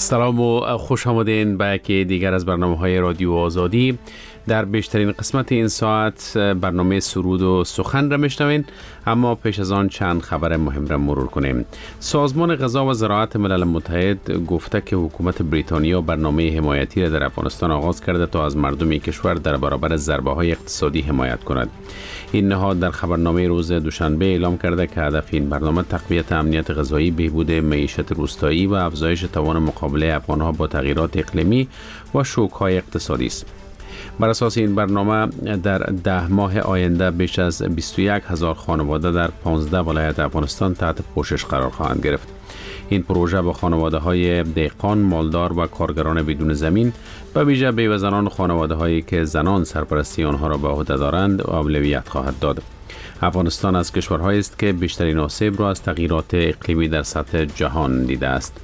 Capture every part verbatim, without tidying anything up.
سلام و خوش آمدین به یکی دیگر از برنامه‌های رادیو آزادی. در بیشترین قسمت این ساعت برنامه سرود و سخن را میشنوین، اما پیش از آن چند خبر مهم را مرور کنیم. سازمان غذا و زراعت ملل متحد گفته که حکومت بریتانیا برنامه حمایتی را در افغانستان آغاز کرده تا از مردم کشور در برابر ضربه‌های اقتصادی حمایت کند. این نهاد در خبرنامه روز دوشنبه اعلام کرده که هدف این برنامه تقویت امنیت غذایی، بهبود معیشت روستایی و افزایش توان مقابله افغان‌ها با تغییرات اقلیمی و شوک‌های اقتصادی است. بر اساس این برنامه در ده ماه آینده بیش از بیست و یک هزار خانواده در پانزده ولایت افغانستان تحت پوشش قرار خواهند گرفت. این پروژه با خانواده‌های دهقان، مالدار و کارگران بدون زمین، به ویژه بیوه‌زنان و خانواده‌هایی که زنان سرپرستی آنها را به عهده دارند اولویت خواهد داد. افغانستان از کشورهایی است که بیشترین آسیب را از تغییرات اقلیمی در سطح جهان دیده است.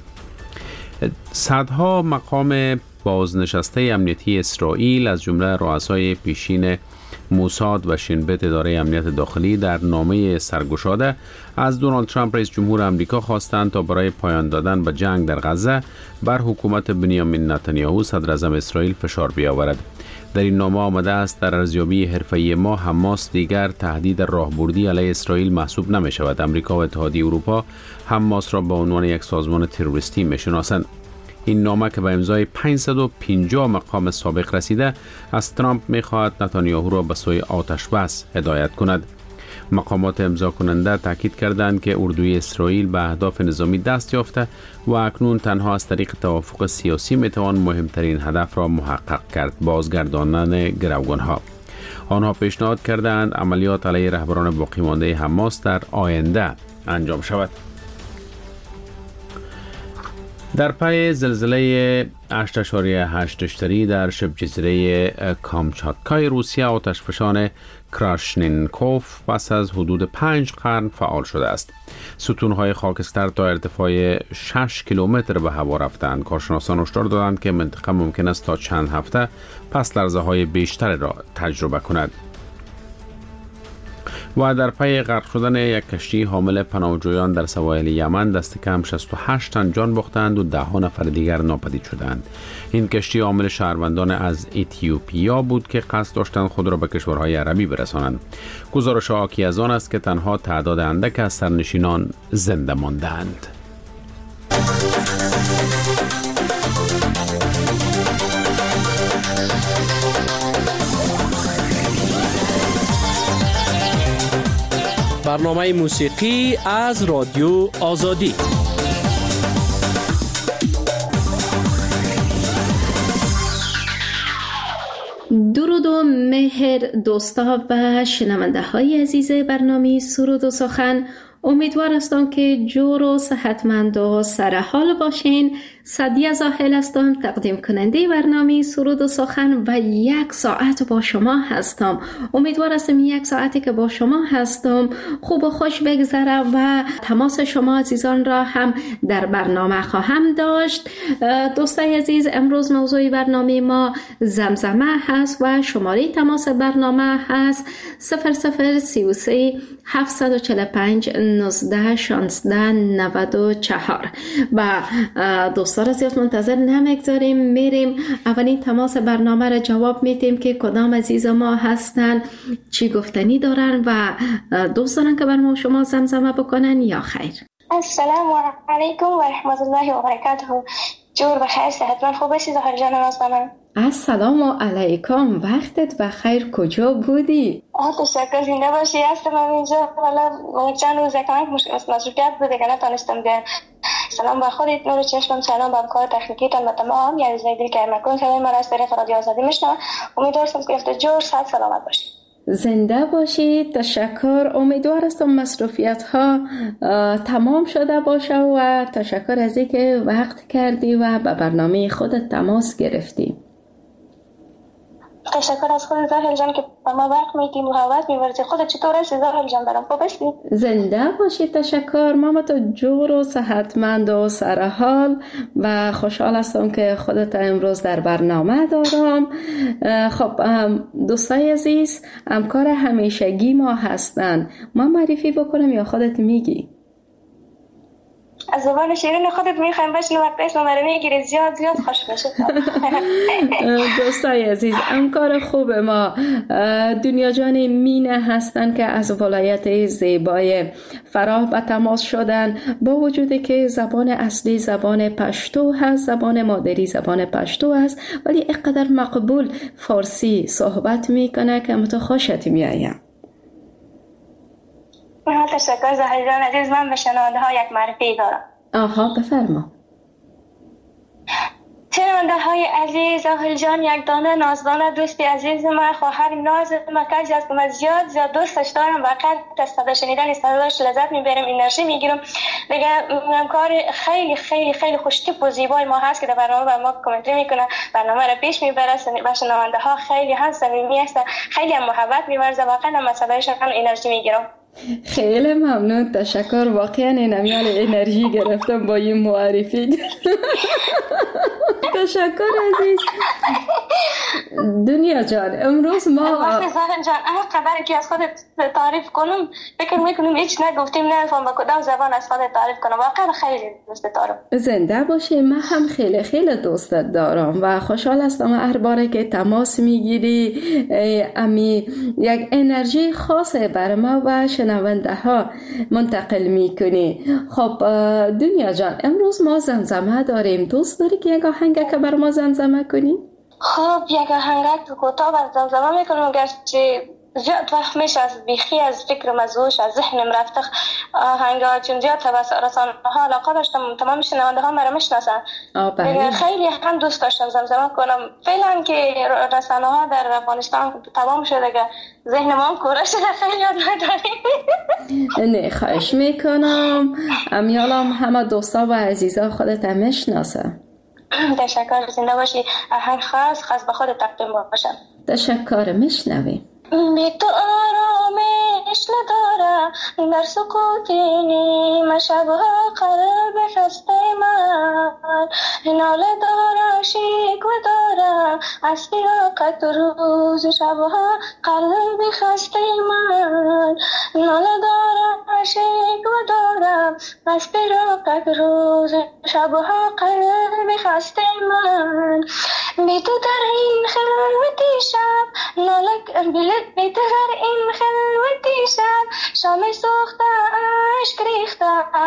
صدها مقام بازنشسته امنیتی اسرائیل از جمله رؤسای پیشین موساد و شین بیت اداره امنیت داخلی در نامه سرگشاده از دونالد ترامپ رئیس جمهور آمریکا خواستند تا برای پایان دادن به جنگ در غزه بر حکومت بنیامین نتانیاهو صدر اعظم اسرائیل فشار بیاورد. در این نامه آمده است در ارزیابی حرفه‌ای ما حماس دیگر تهدید راهبردی علیه اسرائیل محسوب نمی شود. آمریکا و اتحادیه اروپا حماس را به عنوان یک سازمان تروریستی می شناسند. این نامه که به امضای پانصد و پنجاه مقام سابق رسیده، از ترامپ می خواهد نتانیاهو را به سوی آتش بس هدایت کند. مقامات امضا کننده تاکید کردند که اردوی اسرائیل به اهداف نظامی دست یافته و اکنون تنها از طریق توافق سیاسی می توان مهمترین هدف را محقق کرد: بازگرداندن گروگانها. آنها پیشنهاد کردند عملیات علیه رهبران باقی مانده حماس در آینده انجام شود. در پی زلزله هشت اشاریه هشت ریشتری در شبه جزیره کامچاتکای روسیه، آتشفشان کراشنینکوف پس از حدود پنج قرن فعال شده است. ستونهای خاکستر تا ارتفاع شش کیلومتر به هوا رفتند. کارشناسان هشدار دادند که منطقه ممکن است تا چند هفته پس لرزه های بیشتر را تجربه کند. و در پی غرق شدن یک کشتی حامل پناهجویان در سواحل یمن دست کم شصت و هشت تن جان باختند و ده ها نفر دیگر ناپدید شدند. این کشتی حامل شهروندان از اتیوپیا بود که قصد داشتند خود را به کشورهای عربی برسانند. گزارش حاکی از آن است که تنها تعداد اندک از سرنشینان زنده ماندند. برنامه موسیقی از رادیو آزادی. درود و مهر دوستا و شنونده های عزیز برنامه سرود و سخن. امیدوار هستم که جور و صحتمند و سرحال باشین. سعدیه زاهل هستم، تقدیم کننده برنامه سرود و سخن و یک ساعت با شما هستم. امیدوار هستم یک ساعتی که با شما هستم خوب و خوش بگذره و تماس شما عزیزان را هم در برنامه خواهم داشت. دوستای عزیز، امروز موضوع برنامه ما زمزمه هست و شماره تماس برنامه هست صفر صفر سی و سه هفتصد و چهل و پنج نوزده شانزده نود و چهار. و دوستان را زیاد منتظر نمیگذاریم، میریم اولین تماس برنامه را جواب میدیم که کدام عزیز ما هستن، چی گفتنی دارن و دوست دارن که بر ما شما زمزمه بکنن یا خیر. السلام علیکم و رحمت الله و برکاته. جور بخیر، صحتمند خوب باشی زهر جان نازنین. السلام علیکم، وقتت بخیر، کجا بودی؟ آه تشکر، زنده باشی. هستم اینجا، والا چند روز کمک مصروفیت بوده که نتونستم بیام. سلام بر خودت، نور چشمم، سلام بر کار تکنیکیتان و تمام یعنی زیدی که مکن صدای من از طریق رادیو آزادی میشنوم. امیدوارم که هفته جور صحت سلامت باشی. زنده باشید، تشکر. امیدوار هستم مصروفیت ها تمام شده باشه و تشکر از اینکه وقت کردی و به برنامه خودت تماس گرفتی. تشکر از خودت زاهل جان که با ما وقت میدی، محبت می‌ورزی. خودت چطور هستی زاهل جان؟ برام خوب هستی؟ زنده باشید، تشکر. ماما تو جور و صحتمند و سرحال و خوشحال هستم که خودت امروز در برنامه دارم. خب دوستای عزیز، همکار همیشگی ما هستن. ما معرفی بکنم یا خودت میگی؟ از زبان شیرین خودت میخوایم بشنو وقتی اسم رو میگیری زیاد زیاد خوش میشه. دوستای عزیز، همکار خوب ما دنیا جان مینه هستن که از ولایت زیبای فراه به تماس شدن، با وجودی که زبان اصلی زبان پشتو هست، زبان مادری زبان پشتو هست، ولی اینقدر مقبول فارسی صحبت میکنه که متو خوشت میایم. تشکر زهر جان عزیز. من به شنونده ها یک معرفی دارم. آها بفرما. شنونده های عزیز، زهر جان یک دانه نازدانه دوستی عزیز من، خواهر ناز من، کسی است که من زیاد زیاد دوستش دارم و قدر از صدا شنیدن صداش لذت میبرم، انرژی میگیرم. دیگه کار خیلی خیلی خیلی خوشتیپ و زیبای ما هست که در برنامه بر ما کامنتری میکنه، برنامه رو پیش میبره و شنونده ها خیلی هم صمیمی هستن، خیلی هم محبت میورزه، واقعا من صدایشان انرژی میگیرم. خیلی ممنون، تشکر. واقعا نمیال انرژی گرفتم با این معرفی. تشکر عزیز. دنیا جان امروز ما وقتی زهر جان هر خبری که از خودت تعریف کنم فکر میکنم هیچ نگفتیم، نمیفهم با کدام زبان از خودت تعریف کنم. واقعا خیلی دوست دارم. زنده باشی. من هم خیلی خیلی دوستت دارم و خوشحال هستم هر باره که تماس میگیری امی یک انرژی خاصه بر ما و شنونده ها منتقل میکنی. خب دنیا جان امروز ما زمزمه داریم، دوست داری که یک آهنگ که بر ما زمزمه کنی؟ خب یک آهنگ کوتاه بر زمزمه میکنم، گرچه زیاد وقت میشه از بیخی از فکرم از هوش از ذهنم رفته آهنگا، چون زیاد رسانه ها علاقه داشتم، تمام شنونده ها مرا میشناسن، خیلی هم دوست داشتم زمزمه کنم. فعلا که رسانه ها در افغانستان تمام شده که ذهن ما هم کوره شده، خیلی یاد نداریم. نه خواهش میکنم، امیالم همه دوستا و عزیزا خودت هم میشناسن. تشکر، زنده باشی. آهنگ خاص خاص به خود تقدیم باشم. تشکر، میشنویم. بی تو آرامش ندارم در سکوت نیمه شبها، قلب خسته من ناله دارم، شکوه دارم از فراقت روز شبها، قلب خسته من ناله دارم، شکوه دارم از فراقت روز شبها، قلب خسته من. بی تو در این خلوتی شب ناله بی تو در این خلوتی شب، شام سوخته عشق ریخته،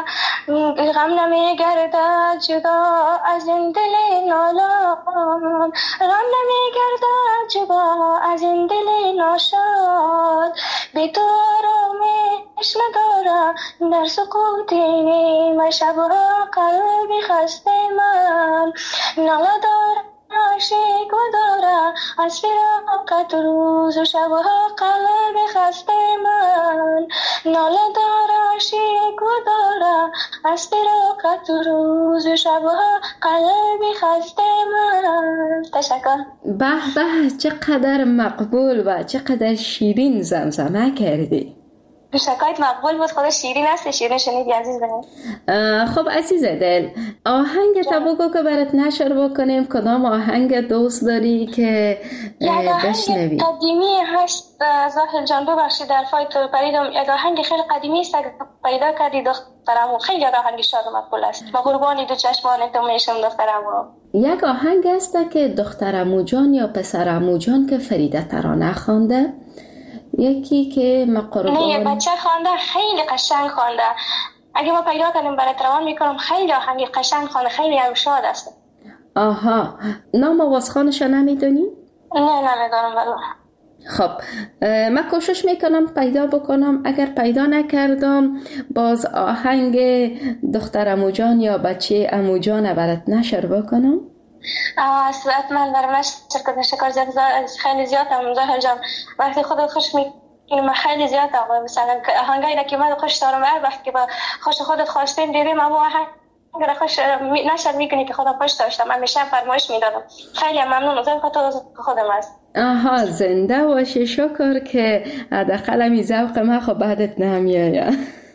غم نمیگردد جدا از این دل نالان، غم نمیگردد جدا از این دل ناشاد. بی تو آرامش ندارم در سکوت نیمه شبها، قلبی خسته من ناله دارم، شکوه دارم از فراقت روز و شبها، قلب خسته من ناله دارم، شکوه دارم از فراقت روز و شبها، قلب خسته من. تشکر. به به، چقدر مقبول و چقدر شیرین زمزمه کردی. شکایت مقبول بود، خدا شیرین است. شیرین شنیدی عزیز دلم؟ خب عزیز دل، آهنگ تا بگو که برات نشر بکنیم. کدام آهنگ دوست داری که بشنوی؟ یک آهنگ قدیمی هست زاهل جان، ببخشید در فایت پریدم. یک آهنگ خیلی قدیمی است که پیدا کردی دخترمو، خیلی آهنگ شاد و مقبول است. با قربانی دو چشمان تو میشم دخترمو. یک آهنگ است که دخترمو جان یا پسرمو جان که فریده ترانه خوانده، یکی که مقربان نه یه بچه خوانده، خیلی قشنگ خوانده. اگه ما پیدا کنیم برات روان میکنم. خیلی آهنگ قشنگ خوانده، خیلی هم شاد است. آها، نام آوازخوانش نمیدونی؟ نه نمیدونم والله. خب من کوشش میکنم پیدا بکنم، اگر پیدا نکردم باز آهنگ دختر عمو جان یا بچه عمو جان برات نشر بکنم. اصلاً من برام شرکت شکر زیاد خیلی زیاد هم زهر جان وقتی خودت خوش میکنی، خیلی زیاد هم مثلا آهنگایی که من خوش دارم هر وقت که با خوش خودت خواسته دیدیم اما آهنگ اگر خوش نشد میکنی که خودم خوش داشتم، من میشم فرمایش میدادم. خیلی ممنون از خاطر خودم است. آها، زنده باشی. شکر که حداقل این ذوق ما خب بعدت نمیاد.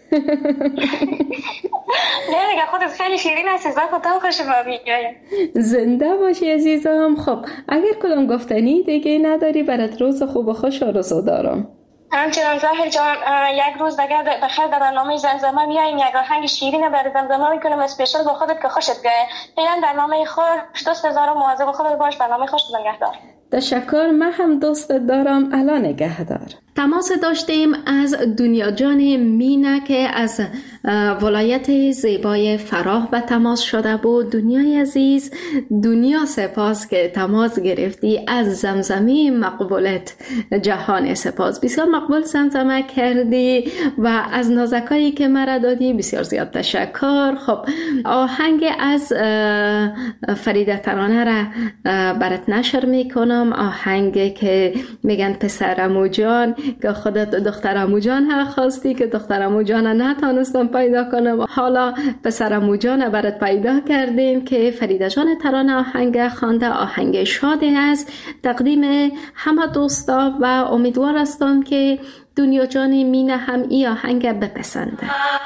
نه دیگه خودت خیلی شیرین هستی، ذوق تو خوش ما میاد. زنده باشی عزیزم. خب اگر کدام گفتنی دیگه نداری برات روز خوب و خوش آرزو دارم. همچنان ظاهر جان، یک روز اگر بخیر در برنامه زمزمه میاییم یک آهنگ شیرین برای زمزمه میکنم اسپیشال با خودت که خوشت بیاید. فعلا برنامه خوش، دوست دارم، مواظب خودت باش. برنامه خوش نگهدار. تشکر. من هم دوست دارم. الان نگهدار. تماس داشتیم از دنیا جان مینا که از ولایت زیبای فراه به تماس شده بود. دنیای عزیز، دنیا سپاس که تماس گرفتی. از زمزمه مقبولت جهان سپاس. بسیار مقبول زمزمه کردی و از نازکایی که مرا دادی بسیار زیاد تشکر. خب آهنگ از فریده ترانه را برات نشر میکنم. آهنگ که میگن پسرمو جان، که خودت دخترمو جان ها خواستی که دخترمو جان نتانستم پیدا کنم. حالا پسرمو جان برات پیدا کردیم که فریده جان ترانه آهنگ خوانده. آهنگ شادی است تقدیم همه دوستا و امیدوار هستم که دنیا جان مینا هم این آهنگ بپسنده.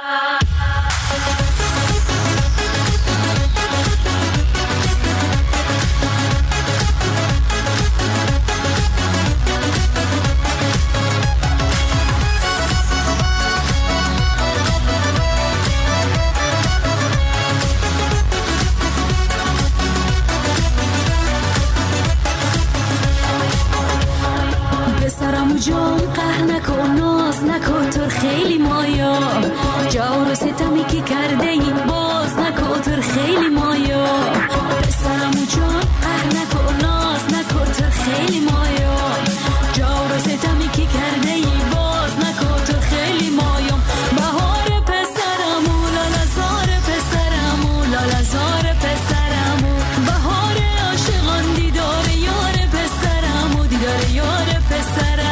جان قهر نکن، ناز نکن، تو خیلی مایا جور و ستمی که کرده این باز نکن، تو خیلی مایا پسرمو جان قهر نکن، ناز نکن، تو خیلی مایا جور و ستمی که کرده این باز نکن، تو خیلی مایا بهار پسرمو لالزار پسرمو لالزار پسرمو بهار عاشقان دیدار یار پسرمو دیدار یار پسرمو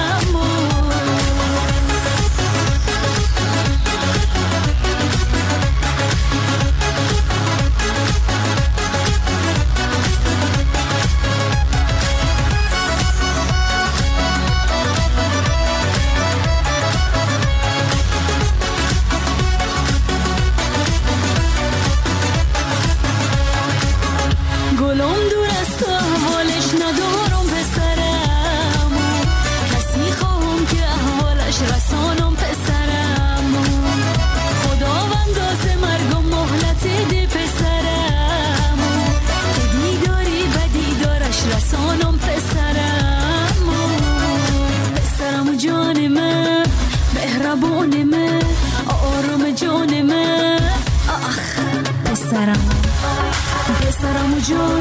پسرمو جان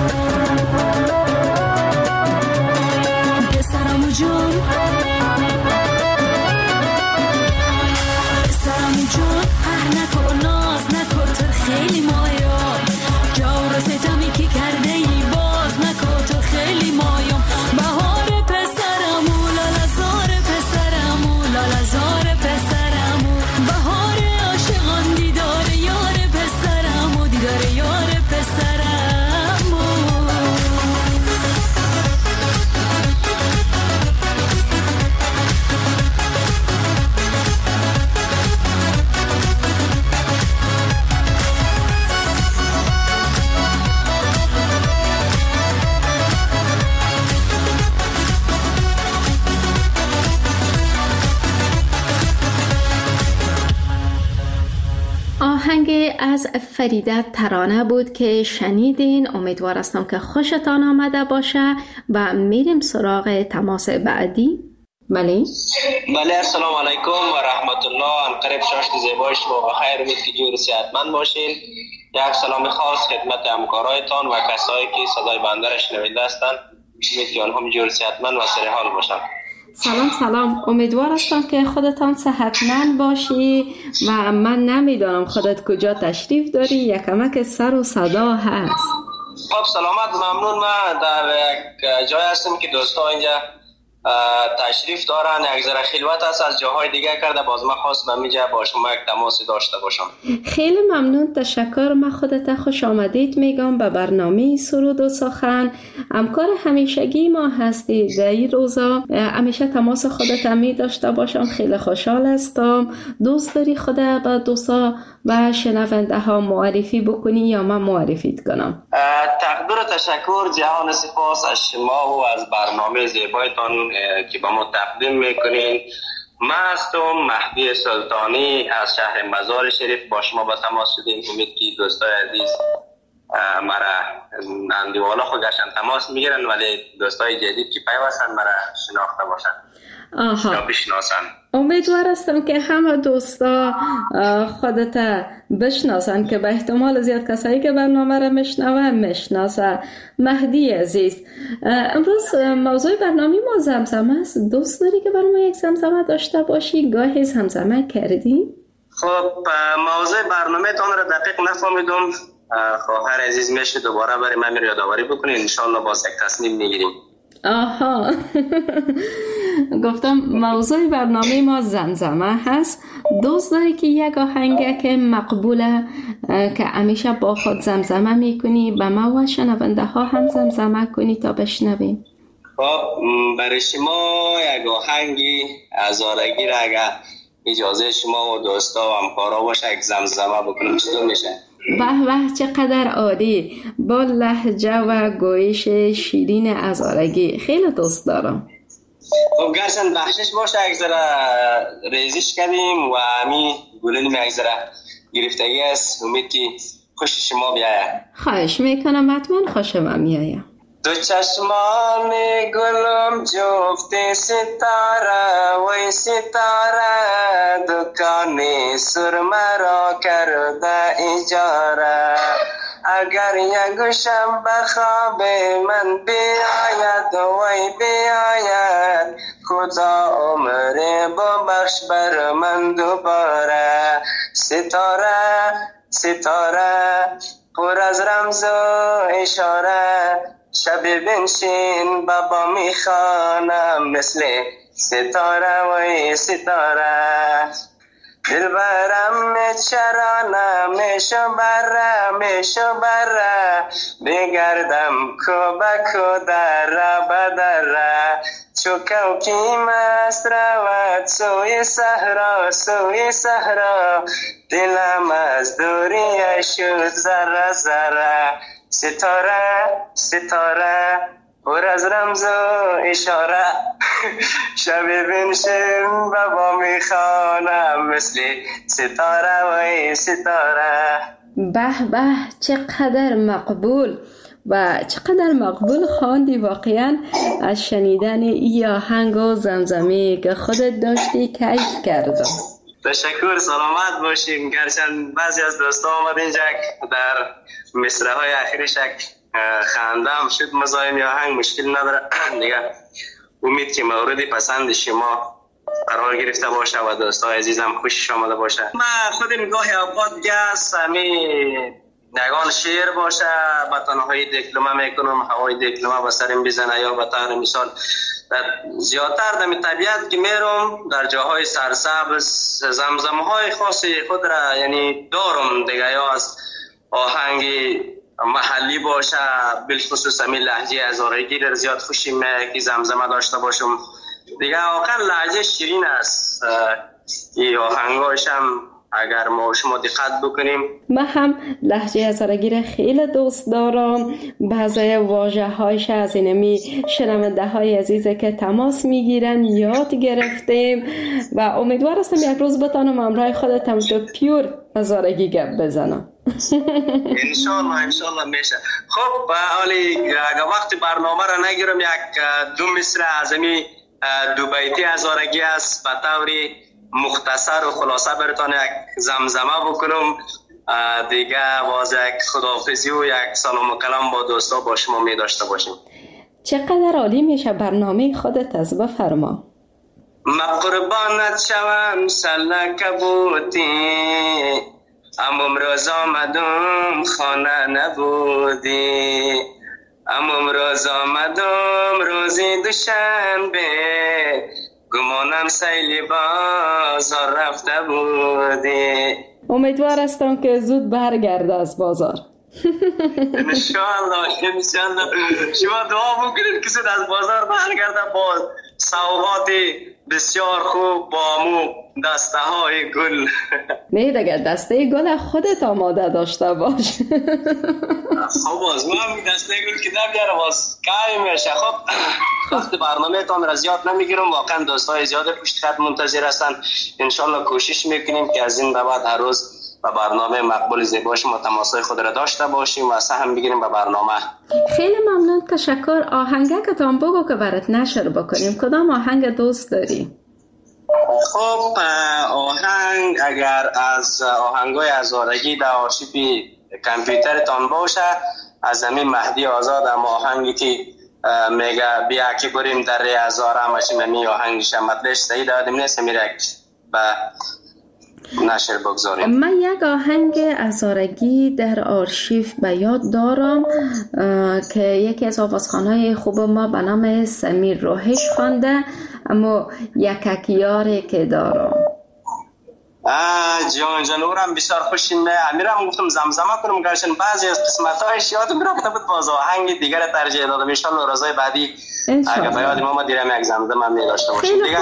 پسرمو جان پسرمو جان قهر نکن، ناز نکن، تو خیلی مایا جور و ستمی که کرده ای باز نکن، تو خیلی مایا بهار پسرمو لالزار پسرمو لالزار پسرمو بهار عاشقان دیدار یار پسرمو دیدار یار پسرمو آهنگ از فریده ترانه بود که شنیدین. امیدوار هستم که خوشتان آمده باشه و میریم سراغ تماس بعدی. بله بله السلام علیکم و رحمت الله. انقریب شاشت زیبای شما بخیر، امید که جور صحتمند باشین. یک سلام خاص خدمت همکارایتان و کسایی که صدای بنده را شنونده هستند. امید که آنها جور صحتمند و سر حال باشند. سلام سلام. امیدوار هستم که خودتان صحتمند باشی و من نمیدانم خودت کجا تشریف داری، یکمک سر و صدا هست. خب سلامت، ممنون. من در یک جای هستم که دوستا اینجا تشریف دارن، یک ذره خلوت هست، از جاهای دیگه کرده، باز من خواستم اینجا با شما یک تماسی داشته باشم. خیلی ممنون، تشکر. من خودت خوش آمدید میگم به برنامه سرود و سخن همکار همیشگی ما هستی در این روزا. همیشه تماس خودت می داشته باشم. خیلی خوشحال هستم. دوست داری خودت با دوستا و شنونده ها معرفی بکنی یا من معرفیت کنم؟ تقدیر و تشکر، جهان سپاس از شما و از برنامه زیبایتان که با ما تقدیم میکنین. من هستم مهدی سلطانی از شهر مزار شریف. با شما با تماس شدیم. امید که دوستای عزیز مرا اندیوالا خود گشتن تماس میگیرن، ولی دوستای جدید که پیوستن مرا شناخته باشن یا بشناسن. امیدوار هستم که همه دوستا خودت بشناسن که به احتمال زیاد کسایی که برنامه را میشنون میشناسن. مهدی عزیز، امروز موضوع برنامه ما زمزمه است. دوست داری که برای ما یک زمزمه داشته باشی؟ گاهی زمزمه کردی؟ خب موضوع برنامه تان را دقیق نفهمیدم. خواهر عزیز میشه دوباره برای من یادآوری بکنید، انشالله باز یک تصمیم میگیریم. آها گفتم موضوع برنامه ما زمزمه هست. دوست داری که یک آهنگ که مقبوله که همیشه با خود زمزمه میکنی به ما و شنونده ها هم زمزمه کنی تا بشنویم؟ خب برای شما یک آهنگی هزارگی را اگر اجازه شما و دوستا و همکارا باشه یک زمزمه بکنم چطور میشه؟ به به چقدر عالی، با لهجه و گویش شیرین ازارگی. خیلی دوست دارم. خب گرچند بخشش باشه یک ذره ریزش کردیم و همین گلونیم یک ذره گرفتگی است. امید که خوش شما بیاید. خواهش میکنم، حتما خوش من میایم. دو چشمان گلم جفت ستاره وی ستاره دکان سرمه را کرده اجاره اگر یکشم بخواب من بیاید وی بیاید خدا عمر ببخش بر من دوباره ستاره ستاره پر از رمز و اشاره شب بنشین بابا میخوانم مثل ستاره وی ستاره دلبرم چرانه میشو بره میشو بره بگردم کو بکو دره بدره چو کوکی مست رود سوی صحرا سوی صحرا دلم از دوری شد ذره ذره ستاره ستاره پر از رمز و اشاره شب بنشین بابا میخوانم مثل ستاره و ستاره. به به چقدر مقبول و چقدر مقبول خواندی. واقعا از شنیدن این آهنگ و زمزمه که خودت داشتی کیف کردم. تشکر، سلامت باشیم. گرچند بعضی از دوستا آمد اینجا در مصرع های اخیرش خندم شد مزاحم آهنگ مشکل نداره دیگه. امید که مورد پسند شما قرار گرفته باشه و دوستای عزیزم خوشش آمده باشه. من خودم گاهی اوقات گس همین نگان شعر باشه با تنهایی دیپلمه میکنم، هوای دیپلمه با سرم بزنه یا با طور مثال زیادتر در طبیعت که میرم در جاهای سرسبز زمزمه های خاصی خود را یعنی دارم دیگه، یا از آهنگ محلی باشه بالخصوص همین لهجه هزارگی را زیاد خوشیم که زمزمه داشته باشم دیگه. واقعا لهجه شیرین است. این آهنگاش هم اگر ما شما دقت بکنیم، من هم لهجه هزارگی را خیلی دوست دارم. بعضی واژه هایش از اینمی شنونده های عزیزه که تماس میگیرن یاد گرفتیم و امیدوار هستم یک روز بتانم همراه خودتم تو پیور هزارگی گپ بزنم. انشالله انشالله میشه. خب حالی وقت برنامه را نگیرم، یک دو مصرع از این دو بیتی هزارگی است به طوری مختصر و خلاصه براتون یک زمزمه بکنم دیگه. باز یک خداحافظی و یک سلام و کلام با دوستا با شما می داشته باشیم. چقدر عالی میشه. برنامه خودت از بفرما. ما قربانت شوم سلک بودی، اما امروز آمدم خانه نبودی، اما امروز آمدم روزی دوشنبه، گمانم سیلی بازار رفته بودی. امیدوار هستم که زود برگرده از بازار. انشاءالله انشاءالله. شما دعا بکنید که زود از بازار برگرده با سوغات بسیار خوب با مو دسته های گل. نه دیگه دسته گل خودت آماده داشته باش. خب باز من دسته گل که نمیارم باز کمی میشه. خب وقت برنامه تان را زیاد نمیگیرم، واقعا دوستای زیاد پشت خط منتظر هستن. انشالله کوشش میکنیم که از این به بعد هر روز با برنامه مقبول زیبا شما تماسای خود را داشته باشیم و سهم بگیریم به برنامه. خیلی ممنون، تشکر. آهنگکتان بگو که برات نشر بکنیم. کدام آهنگ دوست داری؟ خب آهنگ اگر از آهنگای هزارگی در آرشیو کامپیوترتان باشه، از همین مهدی آزاد هم آهنگی که میگه بیا که بریم در ری هزار همشیم، همی آهنگش مطلش صحیح دادیم نیست، میره به نشر بگذاریم. من یک آهنگ هزارگی در آرشیو به یاد دارم که یکی از آوازخوانای خوب ما به نام سمیر روحش خوانده، اما یک یاری که دارم. آه جان جان اورم بسیار خوشین میاد. امیرم گفتم زمزمه کنم گرچه بعضی از قسمت‌هاش یادم میرفت بود، باز آهنگ دیگر ترجیح دادم. ان شاء الله روزهای بعدی اگه به یاد ما دیرم یک زمزمه می داشته باشیم دیگه.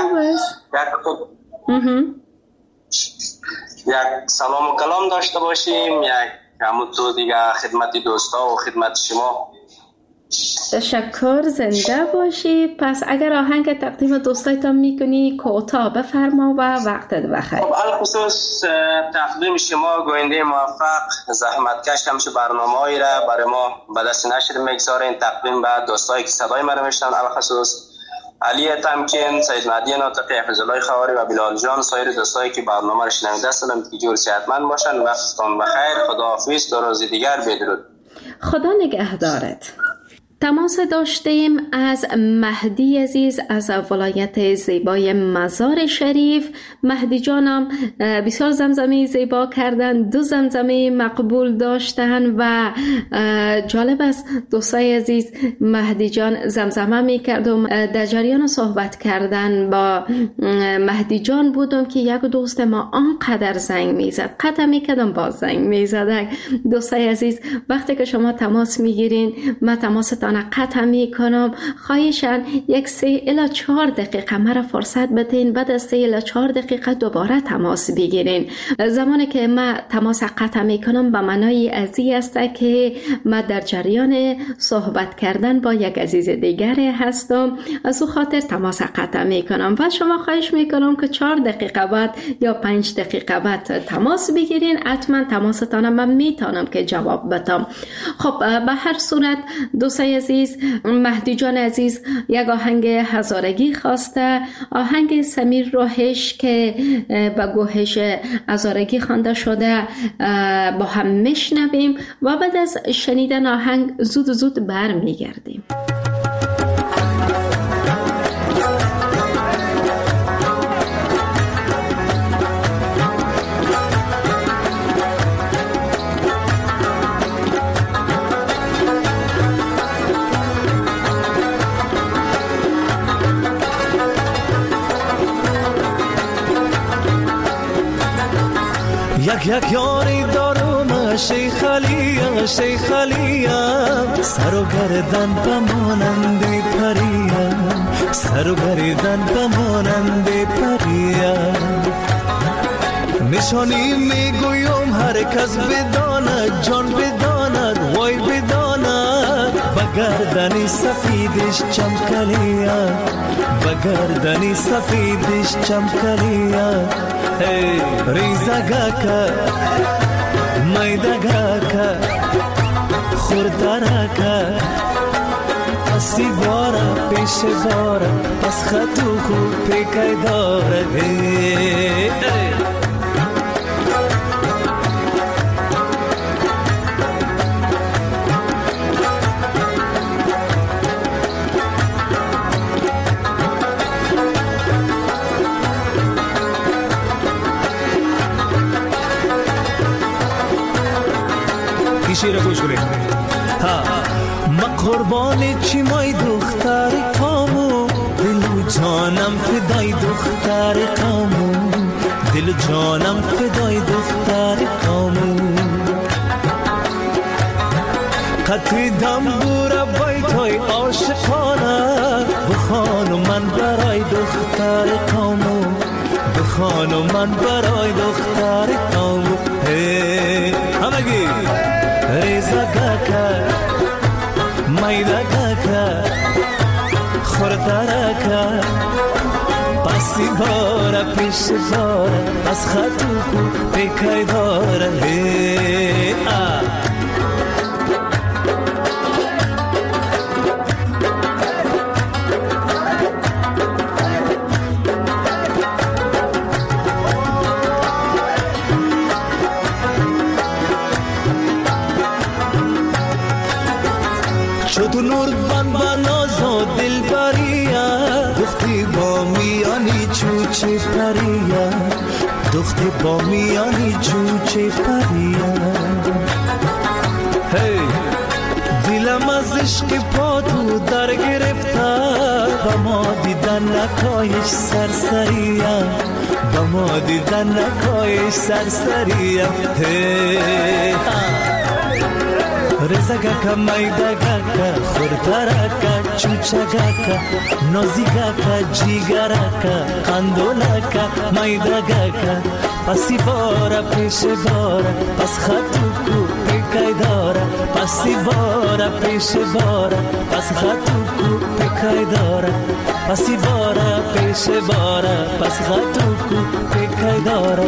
یک سلام و کلام داشته باشیم، یک همون تو دیگه خدمت دوستا و خدمت شما. تشکر، زنده باشی. پس اگر آهنگ تقدیم دوستایتان میکنی کوتاه بفرما و وقتت بخیر. خب الخصوص تقدیم شما گوینده موفق زحمتکش همیشه برنامه‌ای را برای ما به دست نشر میگذارین، تقدیم به دوستایی که صدای ما رو میشنون، الخصوص علی تمکین، سید مهدی ناطقی، حفظ الله خواری و بلال جان، سایر دوستایی که برنامه رو شنونده هستند که جور صحتمند باشن. وقتتان بخیر. خداحافظ. تا روز دیگر بدرود. خدا نگهدارت. تماس داشتیم از مهدی عزیز از ولایت زیبای مزار شریف. مهدی جانم بسیار زمزمه زیبا کردن، دو زمزمه مقبول داشتن و جالب است دوستای عزیز، مهدی جان زمزمه می کردم. در جریان صحبت کردن با مهدی جان بودم که یک دوست ما آنقدر زنگ می زد، قطع می کردم باز زنگ می زد. دوستای عزیز وقتی که شما تماس می گیرین من تماستان قطع می کنم، خواهشان یک سه الی چهار دقیقه مرا فرصت بدین، بعد از سه الی چهار دقیقه دوباره تماس بگیرین. زمانی که من تماس قطع می کنم به معنای ازی است که من در جریان صحبت کردن با یک عزیز دیگر هستم، از او خاطر تماس قطع می کنم و شما خواهش می کنم که چهار دقیقه بعد یا پنج دقیقه بعد تماس بگیرین، حتما تماستان من میتونم که جواب بدم. خب به هر صورت دوستای عزیز، مهدی جان عزیز یک آهنگ هزارگی خواسته، آهنگ سمیر روحش که با گوهش هزارگی خوانده شده با هم میشنویم و بعد از شنیدن آهنگ زود زود برمیگردیم. یک یک یاری دارم شیخ علیم شیخ علیم، سر و گردن بمانند پریم، سر و گردن بمانند پریم. نشانی میگویم هر کس بداند، جان بداند وای بداند، بگردنی سفیدش چمکلیم، بگردنی سفیدش چمکلیم. Hey, rizagaka, maidagaka, khurdaraka, asi bora, peshe bora, as khatu khu pekaidora. Hey, hey. شیر گوش کنید. ها ما قربان چیمای دختر کامو، دل و جانم فدای دختر کامو، دل و جانم فدای دختر کامو. خطی دنبور بیتای عاشقانه بخوانو من برای دختر قومو بخوانو من برای دختر قومو هی همگی ریزا گاکا مایدا گاکا خورتارکا پاسی بارا پیش بارا از خطو کو پیکای دارا هی آه تو نور بان بانازو دل بریا دختی با میانی چوچه پریا دختی با میانی چوچه پریا هی دلم از عشق پا تو در گرفته با ما دیدن نکایش سرسریا با ما دیدن نکایش سرسریا هی رزا گاکا مایدا گاکا خورتارا کا چوچا گاکا نوزی گاکا جیگارا کا قندولا کا مایدا گاکا پاسی بارا پیش بارا پس خطو کو پیکای دارا پاسی بارا پیش بارا پس خطو کو پیکای دارا پاسی بارا پیش بارا پس خطو کو پیکای دارا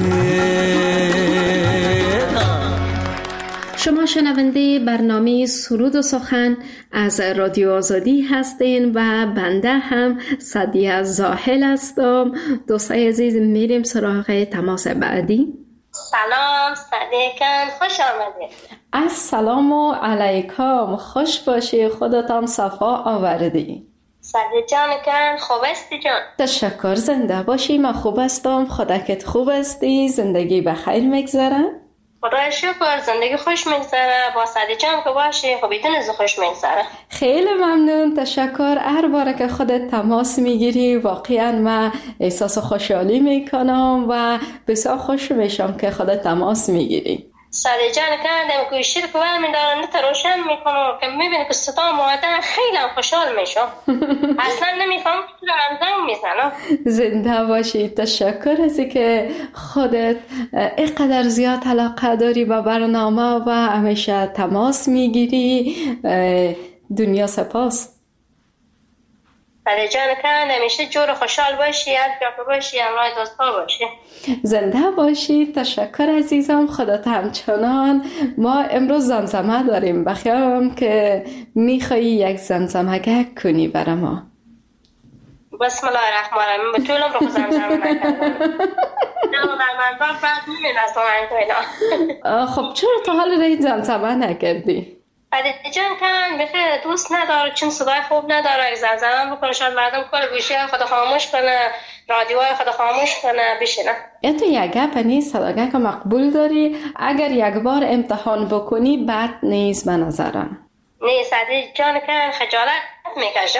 شما شنونده برنامه سرود و سخن از رادیو آزادی هستین و بنده هم سعدیه زاهل هستم. دوستای عزیز میریم سراغ تماس بعدی. سلام صدیقان، خوش آمدید. السلام علیکم، خوش باشی، خودتان صفا آوردی. سعدیه جان کن، خوب هستی جان؟ تشکر، زنده باشی، من خوب هستم. خودت خوب هستی؟ زندگی بخیر میگذره؟ خدای شکر، زندگی خوش میگذره. با سعدیه جان که باشی خب بدون از خوش میگذره. خیلی ممنون، تشکر. هر باره که خودت تماس میگیری واقعا من احساس خوشحالی میکنم و بسیار خوش میشم که خودت تماس میگیری. سعدیه جان کندم که شیر که برمی دارن نت روشن میکنم که میبینی که صدا موادن خیلی خوشحال میشم. اصلا نمیفهم که رمزان میزنم. زنده باشی، تشکر ازی که خودت اینقدر زیاد علاقه داری به برنامه و همیشه تماس میگیری. دنیا سپاس. سعدیه جان کن همیشه جور خوشحال باشی، از جا باشی، همراه دوستا باشی. زنده باشی، تشکر عزیزم. خودت همچنان. ما امروز زمزمه داریم، بخیرم که میخوایی یک زمزمه کنی برای ما. بسم الله الرحمن الرحیم. به طولم رو زمزمه نکردم. نه من بعد بعد میبین از من. خب چرا تا حال رای زمزمه نکردی؟ سعدیه جان کن بخیر دوست نداره، چون صدای خوب نداره. زمزمه بکنه شاید مردم کل گوشی خود خاموش کنه، رادیوهای خود خاموش کنه بشینه. این تو یک گپ نیست، صداگه که مقبول داری. اگر یک بار امتحان بکنی بد نیست به نظرم. نه سعدیه جان کن خجالت میکشم.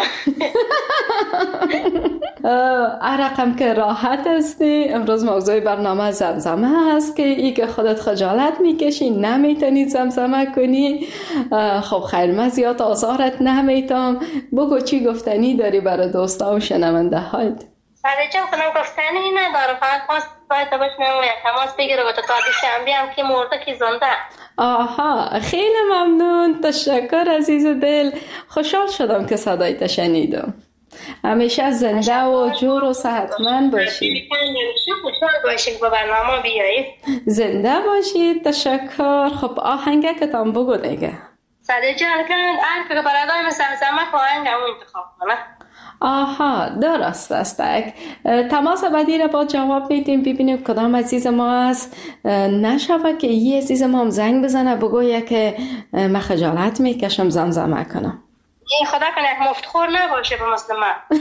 رقم که راحت هستی. امروز موضوع برنامه زمزمه هست که ای که خودت خجالت میکشی نمیتونی زمزمه کنی. خب خیر، من زیاد آزارت نمیتم. بگو چی گفتنی داری برای دوستا و شنونده هایت؟ سعدیه جان کنم گفتنی نداره، فقط خواست باید باشم تماس بگیره و تا دوشنبه هم که مرده که زنده. آها، خیلی ممنون، تشکر عزیز دل. خوشحال شدم که صدایت شنیدم. همیشه زنده و جور و صحتمند باشی. همیشه خوشحال باشی که با برنامه بیایی. زنده باشی، تشکر. خب آهنگه که تام بگو دیگه. سعدیه جان کن هر که برادای مثل زمزمه که آهنگ همون انتخاب کنه. آها، درست است. تماس بعدی را با جواب میدیم، ببینیم کدام عزیز ما است. نشوه که یه عزیز ما هم زنگ بزنه بگویه که من خجالت میکشم زمزمه کنم. این خدا کنه یک مفتخور نباشه به مثل من.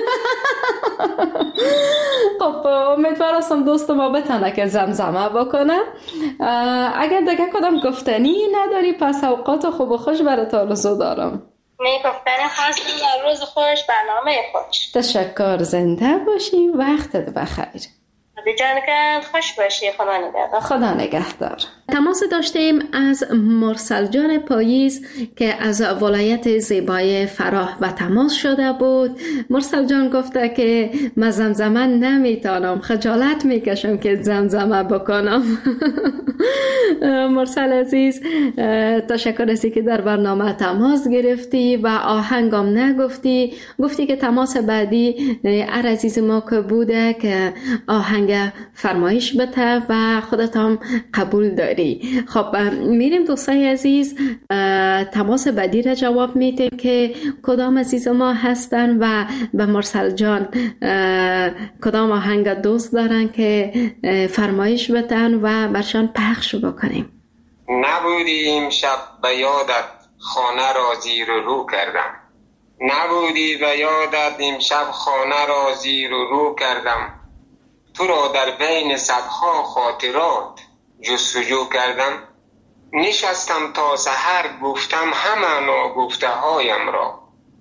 خب امیدوار هستم دوست ما بتونه که زمزمه بکنه. اگر دیگه کدام گفتنی نداری پس اوقات خوب و خوش برات آرزو دارم. می گفتن خواستم در روز خوش، برنامه خوش. تشکر، زنده باشی، وقتت بخیر. جان که خوش باشی. خدا نگهدار. خدا نگهدار. تماس داشتیم از مرسل جان پاییز که از ولایت زیبای فراه و تماس شده بود. مرسل جان گفته که من زمزمه نمیتونم، خجالت میکشم که زمزمه بکنم. مرسل عزیز، تشکر از که در برنامه تماس گرفتی و آهنگم نگفتی. گفتی که تماس بعدی هر عزیز ما که بوده که آهنگ فرمایش بده و خودت هم قبول داری. خب میریم دوستای عزیز، تماس بعدی را جواب میده که کدام عزیز ما هستن و به مرسل جان کدام آهنگ دوست دارن که فرمایش بدن و برشان پخش بکنیم. نبودی امشب به یادت خانه را زیر و رو کردم، نبودی به یادت امشب خانه را زیر و رو کردم، تو را در بین صدها خاطرات جستجو کردم، نشستم تا سحر گفتم همه ناگفته هایم را،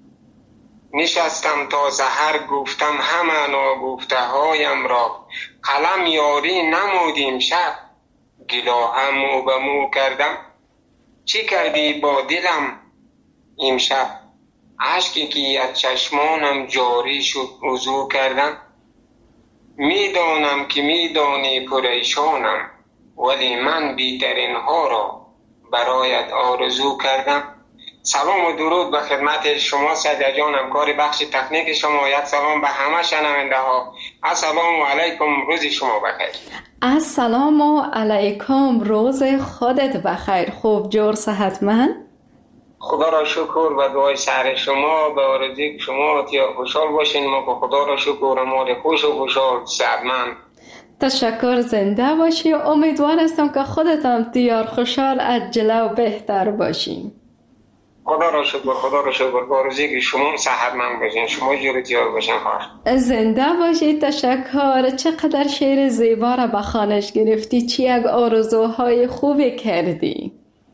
نشستم تا سحر گفتم همه ناگفته هایم را، قلم یاری نمودیم شب گلاهم مو به مو کردم، چی کردی با دلم امشب اشکی که از چشمانم جاری شد وضو کردم، میدانم که میدانی پریشانم ولی من بیترین ها را برایت آرزو کردم. سلام و درود به خدمت شما سعدی جان، همکار بخش تکنیک شما. یک سلام به همه شنونده ها. السلام علیکم، روز شما بخیر. السلام علیکم، روز خودت بخیر. خوب جور صحتمند؟ خدا را شکر و دعای سر شما به آرزوی شما که خوشحال باشین. ما که خدا را شکر مال خوش و خوشحال صحتمند. تشکر، زنده باشی. امیدوار هستم که خودت هم دیار خوشحال از جلو بهتر باشی. خدا را شکر، خدا را شکر به آرزوی شما صحتمند باشین. شما جور دیار باشین. خوش زنده باشی. تشکر. چقدر شعر زیبا را به خوانش گرفتی، چی یک آرزوهای خوبی کردی.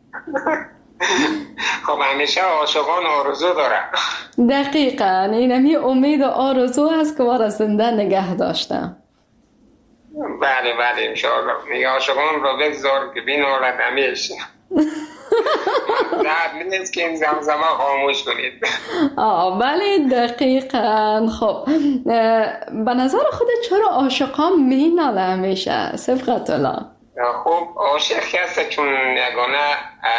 خب همیشه عاشقان آرزو داره. دقیقاً اینمی امید و آرزو هست که ما را زنده نگه داشتم. بله بله انشاءالله. میگه عاشقان را بگذار که بین آرد همیشه. نه نیست که این زمزمه خاموش کنید. آه بله دقیقاً. خب به نظر خودت چرا عاشقان می ناله همیشه؟ صفقت الله. خب عاشق کسی چون یگانه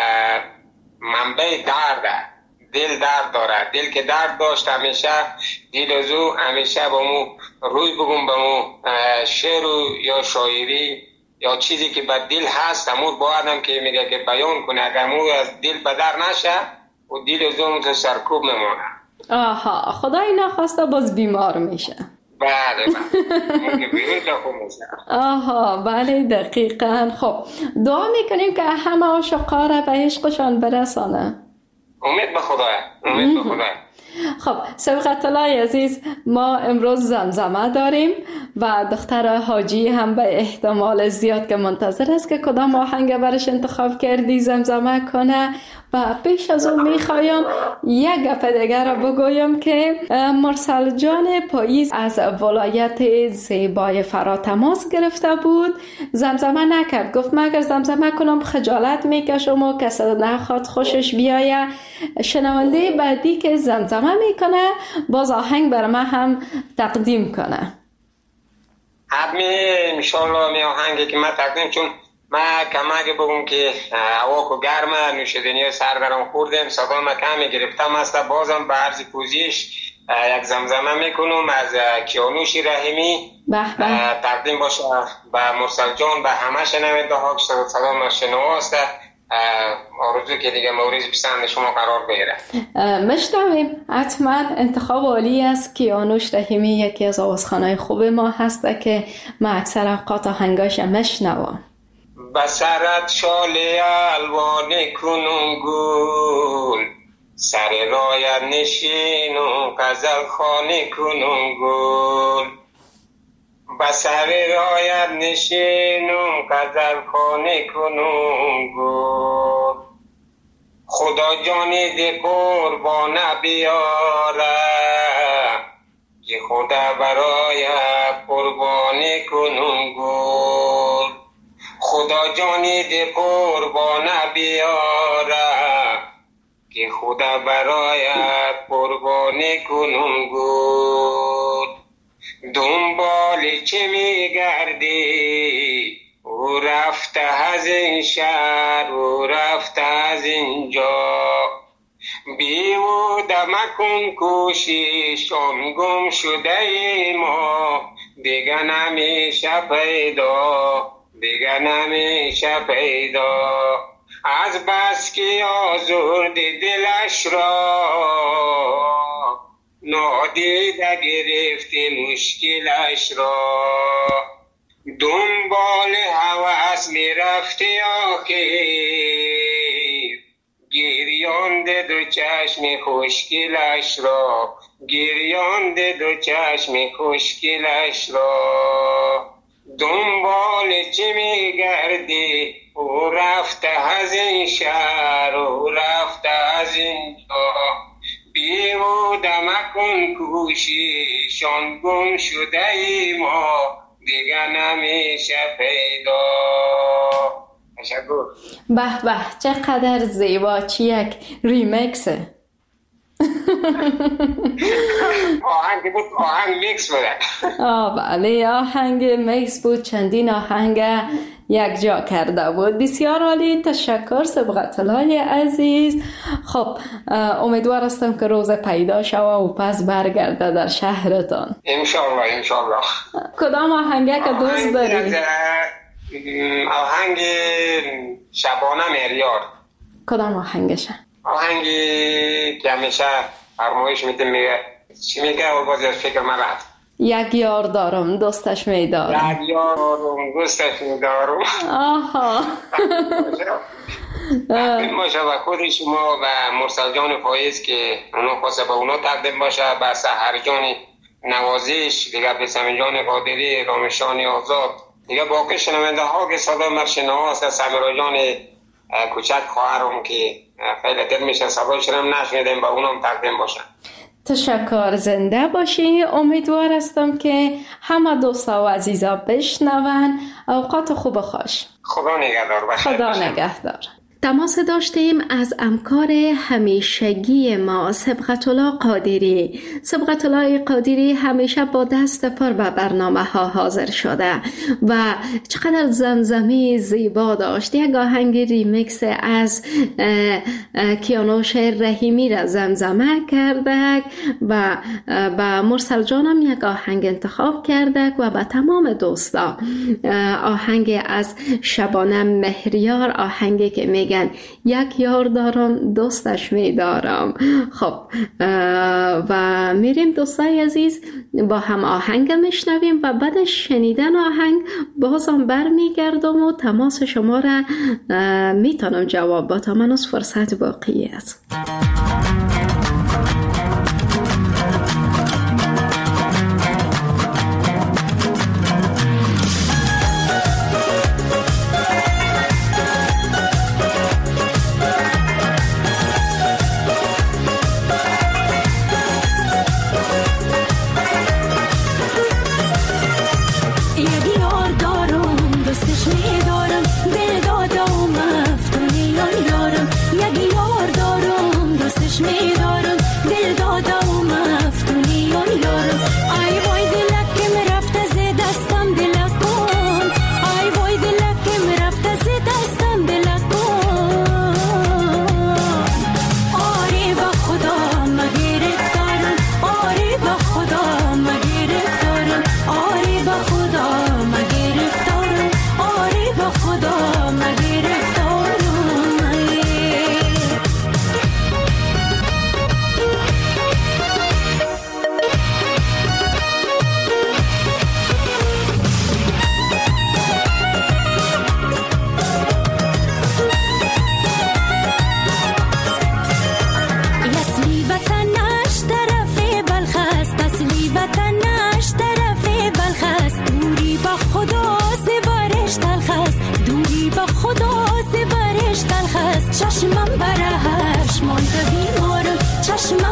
منبع درده، دل درد داره. دل که درد داشت همیشه دل از او همیشه با مو روی بگم با مو شعر یا شاعری یا چیزی که به دل هست امور با آدم که میگه که بیان کنه، اگر مو از دل بدر نشه و دل از اون تو سرکوب میمونه. آها، خدای نخواسته باز بیمار میشه. بله بله. آها بله دقیقاً. خب دعا میکنیم که همه عاشقا را به عشقشان برسانه. امید به خدا، امید به خدا. خب سبقت الله عزیز، ما امروز زمزمه داریم و دختر حاجی هم به احتمال زیاد که منتظر است که کدام آهنگ برش انتخاب کردی زمزمه کنه. و پیش از اون میخوایم یک گپ دیگر را بگویم که مرسل جان پاییز از ولایت زیبای فرا تماس گرفته بود. زمزمه نکرد، گفت من اگر زمزمه کنم خجالت میکشم و کسی نخواد خوشش بیایه. شنونده بعدی که زمزمه میکنه باز آهنگ بر من هم تقدیم کنه. حتمی انشالله می آهنگی که من تقدیم، چون من کمک بگم که هوا کو گرمه، نوشیدنی سر درم خوردم، صدا ما کمی گرفتم است. بازم به عرض پوزیش یک زمزمه میکنم از کیانوش رحیمی تقدیم باشه به مرسل جان، به همه شنونده ها که سلام شنواست. آرزو که دیگه مورد پسند شما قرار بگیره. مشتاقیم حتما. انتخاب عالی است. کیانوش رحیمی یکی از آوازخوانای خوب ما هست که من اکثر اوقات آهنگاش مشنوم. بسرت شاله الوان کنون گل، سر رایت نشین و غزل خانه کنون گل، بسر رایت نشین و غزل خانه کنون گل، خدا جانی ده قربان بیاره که خدا برای قربان قربانی کنم گل. خدا جانی ده قربان بیاره که خدا برایت قربانی کنم گل. دنبال چه میگردی؟ او رفته از این شهر، او رفته از اینجا. بیهوده مکن کوشش، آن گم شده ای ما دیگه نمیشه پیدا، دیگه نمیشه پیدا. از بس که آزرد دلش را نادیده گرفتی مشکلش را. دنبال هوس میرفتی آخر، گریانده دو چشم خوشگلش را، گریانده دو چشم خوشگلش را. دنبال چی میگردی؟ او رفته از این شهر، او رفته از اینجا. بیهوده مکن کوشش، آن گم شده ای ما دیگه نمیشه پیدا. تشکر. به به چقدر زیبا، چی یک ریمیکسه. آهنگ بود، آهنگ میکس بود. آه بله، آهنگ میکس بود، چندین آهنگ یک جا کرده بود. بسیار عالی، تشکر سبقت الله عزیز. خب امیدوار هستم که روز پیدا شوه و پس برگرده در شهرتان انشالله. انشالله. کدام آهنگه که دوست داری؟ آهنگ شبانه مهریار. کدام آهنگشه؟ آهنگی که همیشه فرمایش میده، میگه چی میگه و بازی از فکر من رفت. یک یار دارم دوستش میدارم. یک یار دارم دوستش میدارم. آها. تقدیم باشه و خود شما و مرسل جان فایز که اونا خواسته با اونا تقدیم باشه، و سحر جان نوازش دیگه، بسم جان قادری، رامشان آزاد دیگه، باقی شنونده ها که صدا مرشنا هست، سمیرا جان کوچک خواهرم که خیلی دل میشه صدایشون هم نشنیدیم، با اونم تقدیم باشن. تشکر، زنده باشی. امیدوار هستم که همه دوستا و عزیزا بشنون. اوقات خوب خوش. خدا نگهدار باشه. خدا نگهدار. تماس داشتیم از همکار همیشگی ما سبقت الله قادری. سبقت الله قادری همیشه با دست پر به برنامه ها حاضر شده و چقدر زمزمه زیبا داشت. یک آهنگ ریمیکس از کیانوش رحیمی را زمزمه کرده و با مرسل جانم یک آهنگ انتخاب کرده و به تمام دوستا آهنگ از شبانه مهریار، آهنگی که میگن یک یار دارم دوستش میدارم. خب و میریم دوستای عزیز با هم آهنگ میشنویم و بعد شنیدن آهنگ بازم بر میگردم و تماس شما را میتونم جواب با تا من از فرصت باقی است.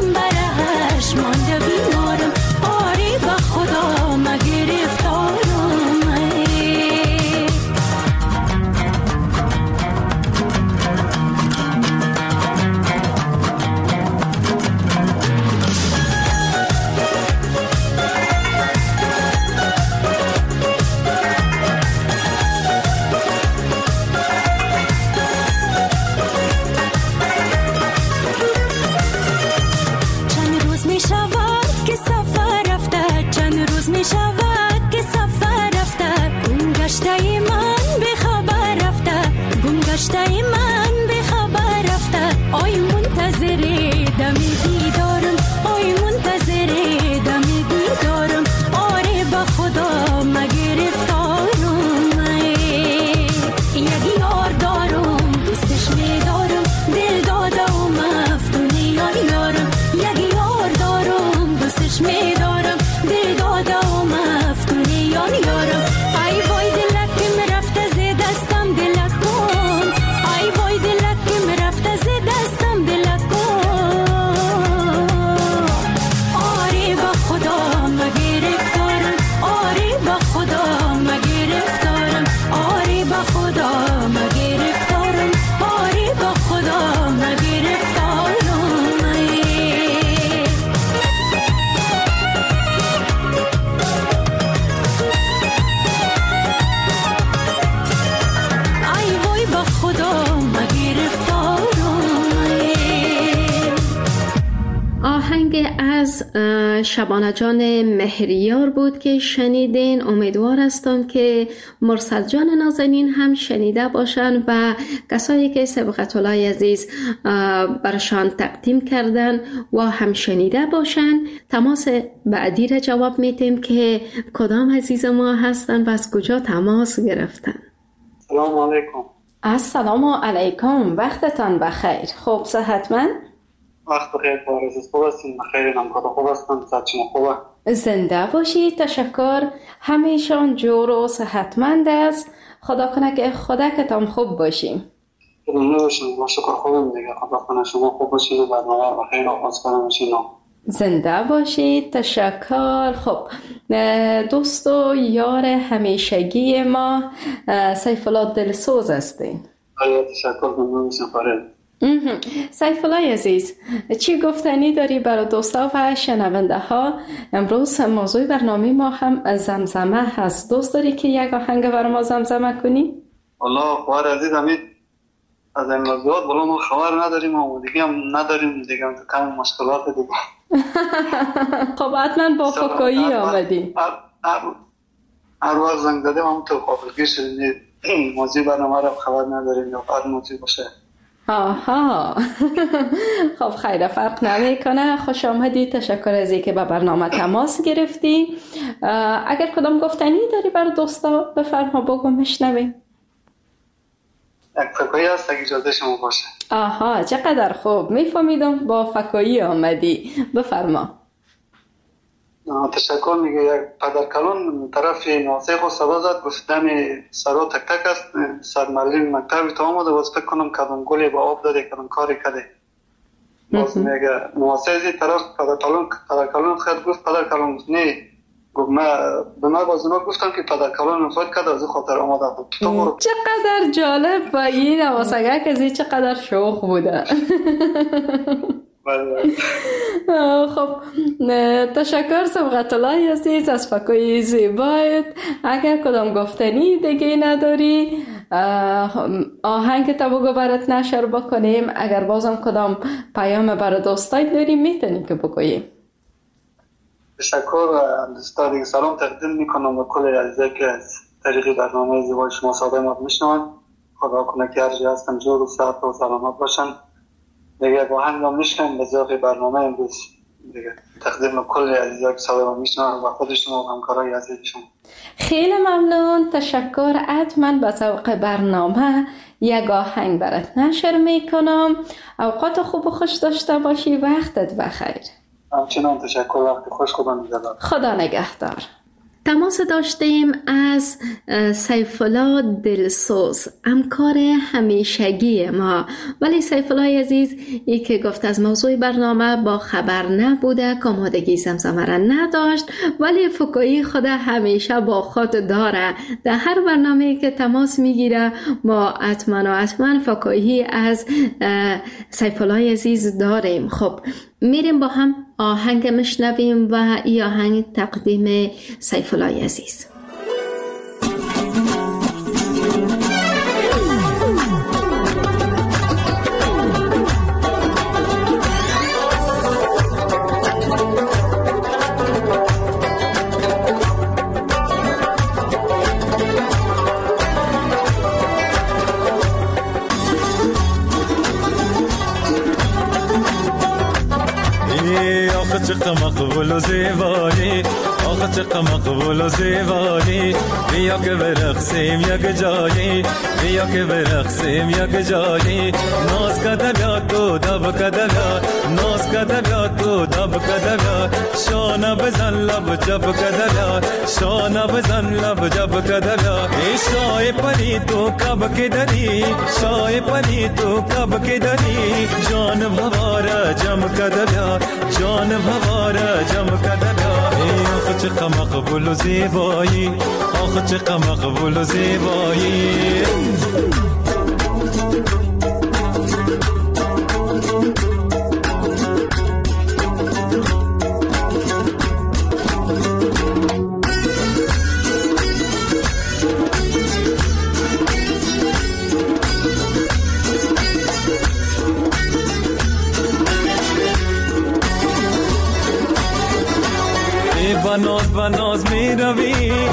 مانده بیمارم، آری با خدا مگرفتارم. از شبانه جان مهریار بود که شنیدین. امیدوار هستم که مرسل جان نازنین هم شنیده باشن و کسایی که سبقت الله عزیز برشان تقدیم کردن و هم شنیده باشن. تماس بعدی را جواب میتیم که کدام عزیز ما هستن و از کجا تماس گرفتن. سلام علیکم. السلام علیکم، وقتتان بخیر. خوب صحتمند؟ وقت بخیر بارزیز، خوب هستین؟ بخیر، نمکات خوب هستن؟ صحتشون خوبه؟ زنده باشید، تشکر. همیشان جور و صحتمند است. خدا کنه که خدا کتان خوب باشیم. خدا باشیم، ما شکر خوبیم دیگه. خدا کنه شما خوب باشین و برنامه بخیر آغاز کنم باشین. زنده باشید، تشکر. خب دوست و یار همیشگی ما سیف الله دلسوز هستین. آیا تشکر ممنون سفاره. سیف الله عزیز، چی گفتنی داری برای دوستا و شنونده ها؟ امروز موضوع برنامه ما هم زمزمه هست. دوست داری که یک آهنگ برای ما زمزمه کنی؟ والله خوار عزیز، همین از این موضوعات بلا ما خبر نداریم و دیگه هم نداریم دیگه، هم کم مشکلات دیگه. خب حتما با فکایی آمدی. هر وقت زنگ دادیم هم تو قابلگی شدیم موضوع برنامه را خبر نداریم یا هر موضوع باشه. آها. خب خیلی فرق نمیکنه. خوش آمدی، تشکر از اینکه به برنامه تماس گرفتی. اگر کدام گفتنی داری برای دوستا بفرما، بگو میشنویم. یک فکایی هست اگه اجازه شما باشه. آها، چقدر خوب، میفهمیدم با فکایی آمدی. بفرما. تشکر. میگه یک پدرکلان طرف ناسخ و سبا زد، گفتم سرا تک تک است، سرمرلین مکتبی تا آمده، باز فکر کنم کدام گلی با آب داده، کدام کاری کده. باز میگه ناسخی طرف پدرکلان پدرکلان خود گفت پدرکلان نه، گفت من به من باز اونا گفتم که پدرکلان نفاید کده، از خاطر آمده بود. چقدر جالب و این نواسگه کزی چقدر شوخ بوده. خب تشکر سبقت الله عزیز از فکای زیبایت. اگر کدام گفتنی دیگه نداری آهنگ تا بگو برات نشر بکنیم. اگر بازم کدام پیام برای دوستای داری میتونی که بگوییم. تشکر. دوستا دیگه سلام تقدیم میکنم به کل عزیزایی که از طریق برنامه زیبای شما صدای ما میشنون. خدا کنه که هر جا هستن جور و صحت و سلامت باشن. دیگه با هم هم میشکنیم به ذوق برنامه امروز دیگه تقدیم کل عزیزایی که صدای ما میشنون و خود شما و همکارای عزیز شما. خیلی ممنون، تشکر. حتما به ذوق برنامه یک آهنگ برات نشر میکنم. اوقات خوب و خوش داشته باشی. وقتت بخیر. همچنان تشکر. وقت خوش. خدا نگهدار. خدا نگهدار. تماس داشتیم از سیف الله دلسوز، همکار همیشگی ما. ولی سیف الله عزیز ای که گفت از موضوع برنامه با خبر نبوده، کامادگی زمزمه را نداشت، ولی فکایی خود همیشه با خود داره. در هر برنامه که تماس میگیره ما حتما و حتما فکایی از سیف الله عزیز داریم. خب میریم با هم آهنگ مشنویم و این آهنگ تقدیم سیف الله عزیز. چقدر مقبول و زیبایی، آخه چقدر مقبول و زیبایی. بیا که برقصیم یک جایی، بیا که برقصیم یک جایی. ناز کده بیا تو دب کده بیا، ناز کده بیا تو دب کده بیا. شانه بزن لب جب کده بیا، شانه بزن لب جب کده بیا. ای شای پنی تو کب که دری، شای پنی تو کب که دری. جان بواره جم کده بیا، جان بواره جم کده بیا. ای آخه چقدر مقبول و زیبایی، آخه چقدر مقبول و زیبایی.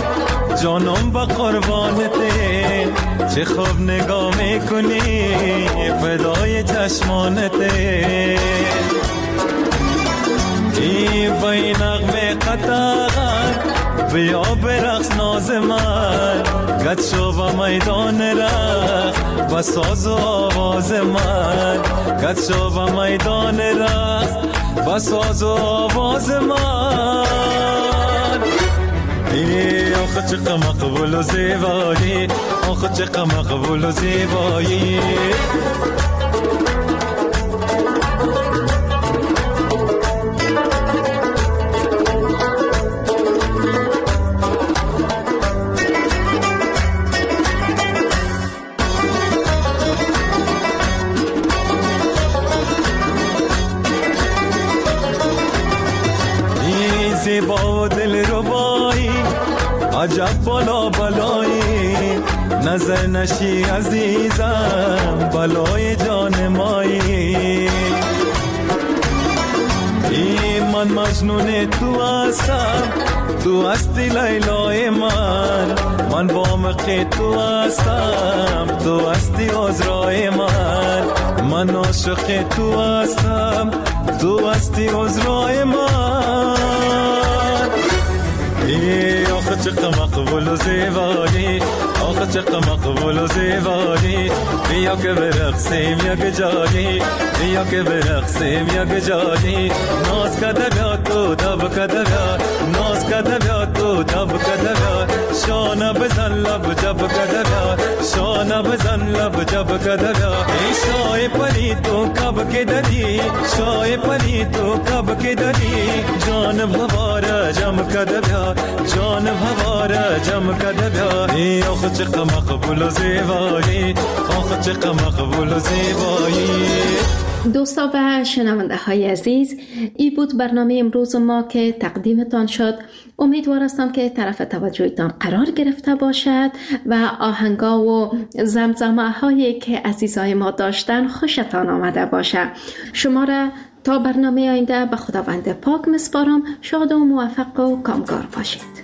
جانم با قربانته، چه خوب نگاه میکنی فدای چشمانته. ای بای نغمه قطعات بیا برقص ناز من، گد شو با میدان رقص با ساز و آواز من، گد شو با میدان رقص با ساز و آواز من. ای آخه چقدر مقبول و زیبایی، آخه چقدر مقبول و زیبایی. زیبا و دل ربایی عجب بالا بالایی، نظر نشی عزیزم بلای جان مایی. ای من مجنون تو هستم، تو هستی لیلای من، من با مقی تو هستم، تو هستی عذرای من، من عاشق تو هستم، تو هستی عذرای من. ای آخه چقدر مقبول و زیبایی، آخه چقدر مقبول و زیبایی. بیا که برقصیم یک جایی، بیا که برقصیم یک جایی. ناز کده بیا تو دب کده بیا، ناز کده بیا تو دب کده بیا. شانه بزن لب جب کده بیا، شانه بزن لب جب کده بیا. ای شای پلی تو کب که دری، شای پلی تو کب که دری. جانم هواره جم کده بیا، جانم هواره جم کده بیا. ای آخه چقدر مقبول و زیبایی، آخه چقدر مقبول و زیبایی. دوستا و شنونده های عزیز، ای بود برنامه امروز ما که تقدیمتان شد. امیدوار هستم که طرف توجهتان قرار گرفته باشد و آهنگا و زمزمه هایی که عزیزای ما داشتن خوشتان آمده باشد. شما را تا برنامه آینده به خداوند پاک مسپارم. شاد و موفق و کامگار باشید.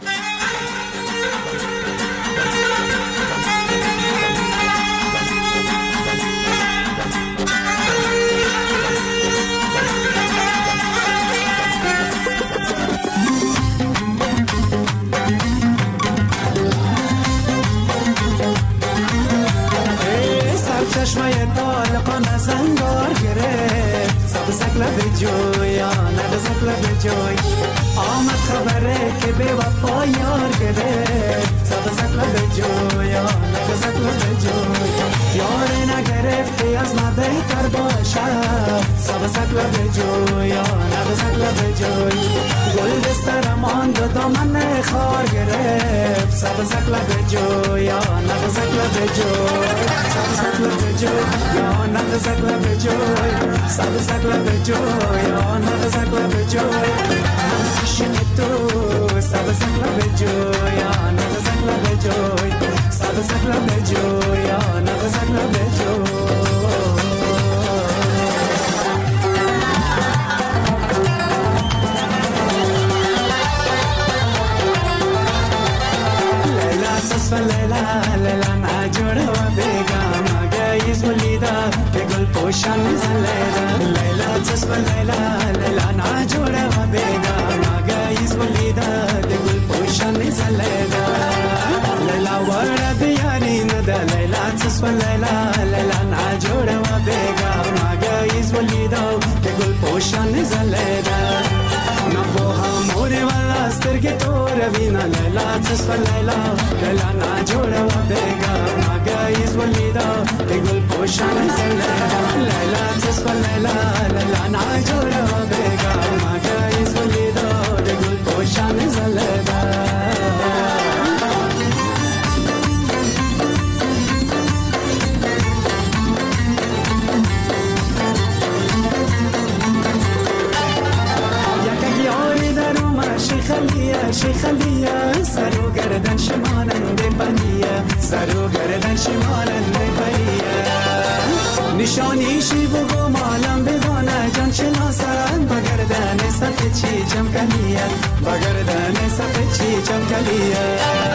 چشمای طالقان زنگار گرفت، سبزک لب جویا نبزک لب جوی. آمد خبره که به وفا یار گرفت، سبزک لب جویا نبزک لب جوی. یار نگرفتی از ما بهتر باشد، سبزک لب جویا نبزک لب جوی. گل دستر ماند و دامن خار گرفت، سبزک لب جویا نبزک لب جوی. سبزک لب جوی یا نبزک لب جوی، سبزک لب جوی یا نبزک لب جوی. عاشق تو سبزک لب جوی یا نبزک لب جوی، سبزک لب جوی یا نبزک لب جوی. لیلا تصف لیلا لیلا نجوره و بگم مگیز ولیده که گل پوشن زلیده. لیلا تصف لیلا لیلا نجوره و بگم مگیز ولیده که گل پوشن زلیده. لیلا ورده بیاری نده، لیلا تصف لیلا لیلا نجوره و بگم مگیز ولیده که گل پوشن زلیده. نبوها موری والا استرگی تو روینا، لیلا تصف لیلا لیلا نجوره و بگم مگیز ولیده که گل پوشن زلیده. لیلا تصف لیلا لیلا نجوره و بگم مگیز ولیده که گل پوشن زلیده. شیخلیه شیخلیه سر و گردن شمالنده بلیه، سر و گردن شمالنده بلیه. نشانیشی بگو مالم بدانه جان شناسن با گردن سفید چی چمکلیه بگردن سفید چی چمکلیه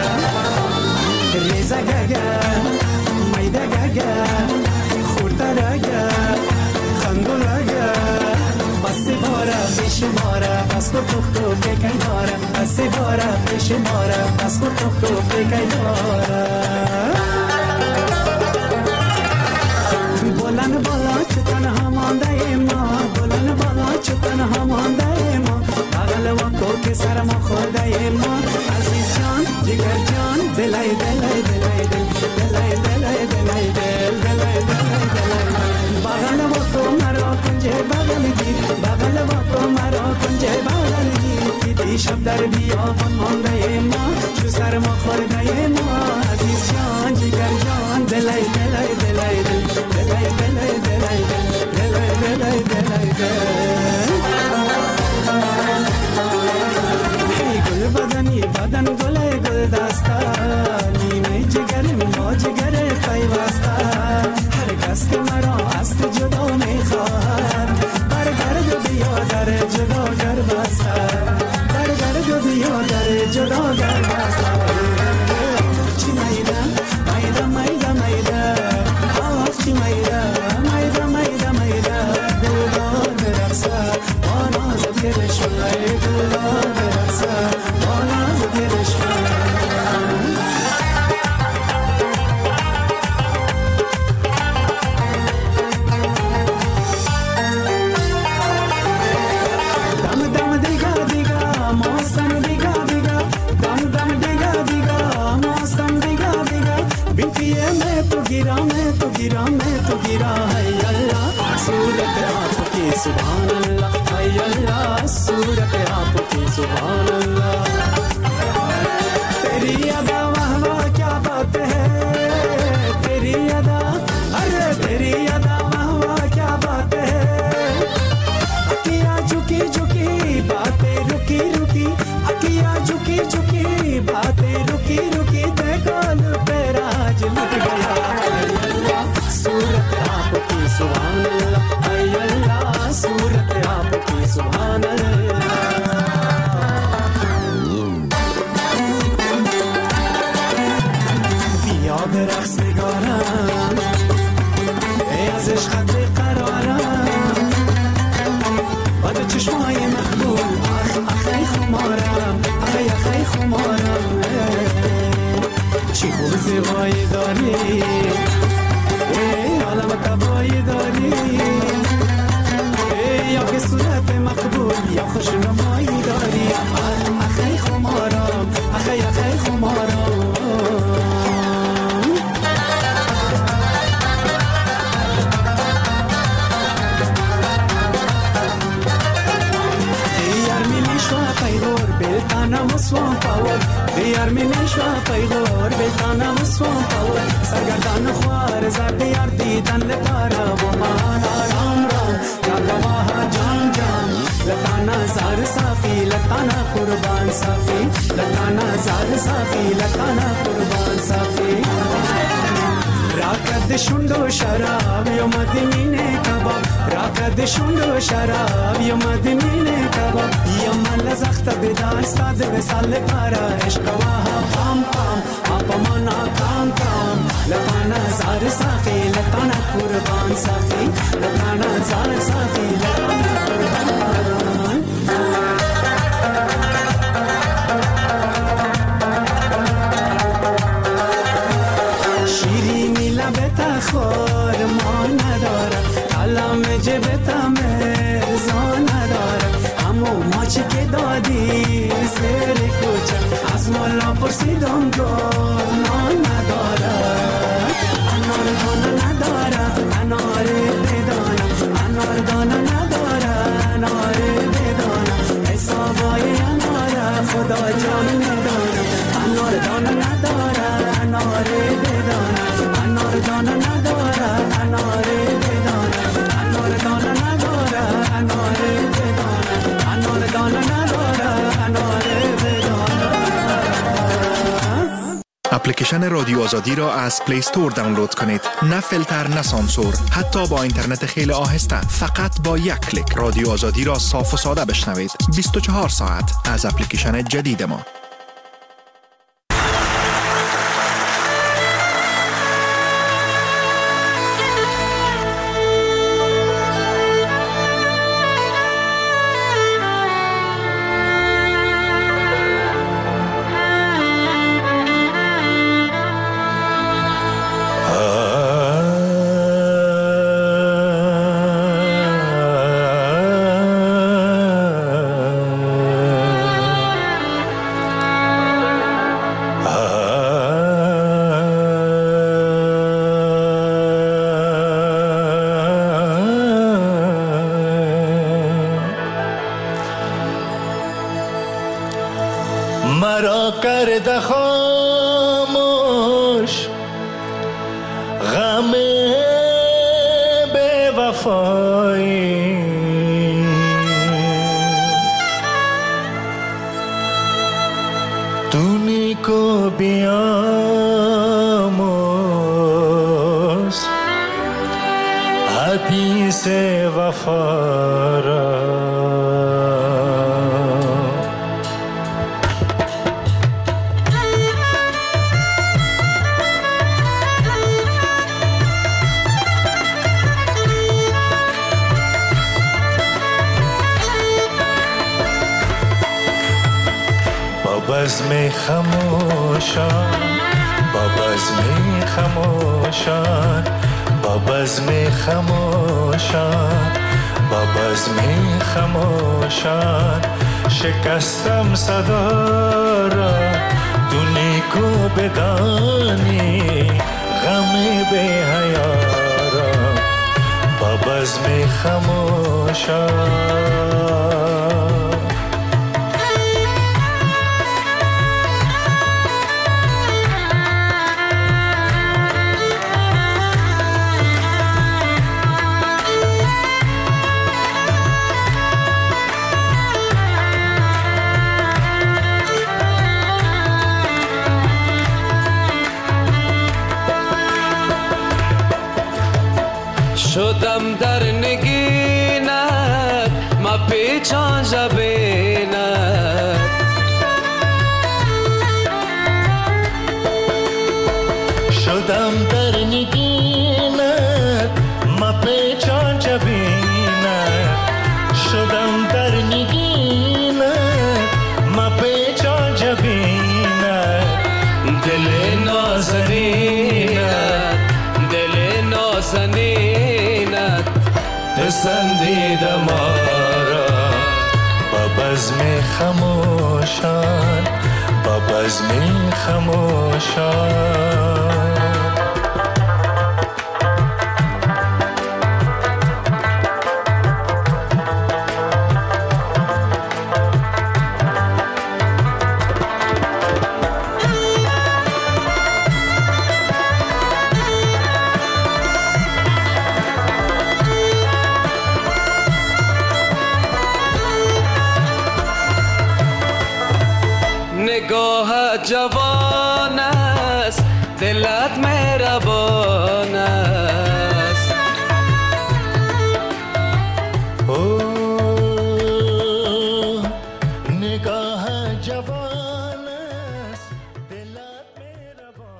ریزه گگه میده گگه خورده رگه خندولگه بسی باره پیش باره بس کو تو تو بکی داره بسی باره پیش باره بس کو تو تو بکی داره بلند بالا چه تنها مانده ما بلند بالا چه تنها مانده ما بغل وکو که سر ما خورده ما عزیز جان جگر جان دلای دلای دلای دل دلای دلای دلای دل دلای دلای دلای بغل وکو مرا کنجه بغل گیر بغل وکو مرا کنجه بغل گیر که دیشب در بیابان مانده ما چو سر ما خورده ما عزیز جان جگر جان دلای دلای دلای دل دلای دلای دلای دلای دلای دلای دل ای گل بدنی بدن گل گل دستا نیمه جگرم با جگر پیوسته هر کس که مرا از تو جدا میخواهد برگرد بیا در جدا گر بسته برگرد بیا در جدا گر بسته چی میده میده میده میده آف چی میده میده میده میده دلدار برقصه آنا زدگرش میده دلدار برقصه آنا زدگرش میده गिरा मैं तो गिरा मैं तो गिरा है अल्लाह सूरत आपकी सुभान अल्लाह है अल्लाह सूरत आपकी सुभान अल्लाह तेरी अदा वाह वाह क्या बात है तेरी अदा अरे तेरी अदा वाह वाह क्या बात है अकिया झुकी झुकी बातें रुकी रुकी अकिया झुकी झुकी बातें रुकी रुकी देखो तेरा आज लुट गया सूरत आपकी सुभान अल्लाह है अल्लाह सूरत आपकी सुभान अल्लाह بیا به رقص نگارم ای ازش خط قرارم با دو چشمای مقبول اخ اخی خمارم اخی اخی خمارم چی خوب زیبایی داری ای عالم تبایی داری ای یا که صورت مقبول یا خوش نمایی داری اخی خمارم اخی اخی خمارم Beltanam swam power diyar mein shwa paygor beltanam swam power sargardan khwar zat yar didan le para wo mana ram ram yadwa jan jan latana zar safi latana qurban safi latana zar safi latana qurban safi rakad shundo sharab yo madine kabab rakad shundo sharab yo madine kabab yamal zakhta bedar sad vesal para ishqwa pam pam apamana kam kam latana zar safi latana qurban safi latana zar safi latana qurban shirini labeta khor ma nadara kalam jebeta mezan nadara amo mach ke dadi zere kuch az mola pursidam go na nadara anar dona nadara anar bedana anar dona nadara anar bedana aisa boy anara khuda jan nedana anar dona nadara anar bedana anar dona nadara anar bedana anar dona nadara anar bedana anar dona nadara anar bedana اپلیکیشن رادیو آزادی را از پلی استور دانلود کنید. نه فیلتر، نه سانسور، حتی با اینترنت خیلی آهسته. فقط با یک کلیک رادیو آزادی را صاف و ساده بشنوید. بیست و چهار ساعت از اپلیکیشن جدید ما. مرا کرده خاموش غم بے وفایی، تو نیکو بیاموز حدیث وفا را. بزم خموشان، با بزم خموشان، با بزم خموشان، با بزم خموشان شکستم صدا را. تو نیکو بدانی غم بی حیا را. با بزم خموشان شدم در نگینت ما پیچان جبینت، شدم در نگینت ما پیچان جبینت، شدم در نگینت ما پیچان جبینت. دل نازنینت دل نازنینت پسندیده ما را. با بزم خموشان، با بزم خموشان نگاه جوان است دلت مهربان